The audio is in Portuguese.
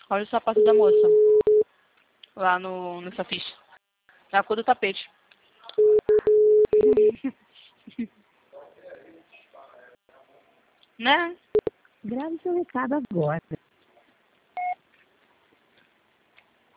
Olha o sapato da moça. Lá nessa ficha. É a cor do tapete. Né? Grave seu recado agora.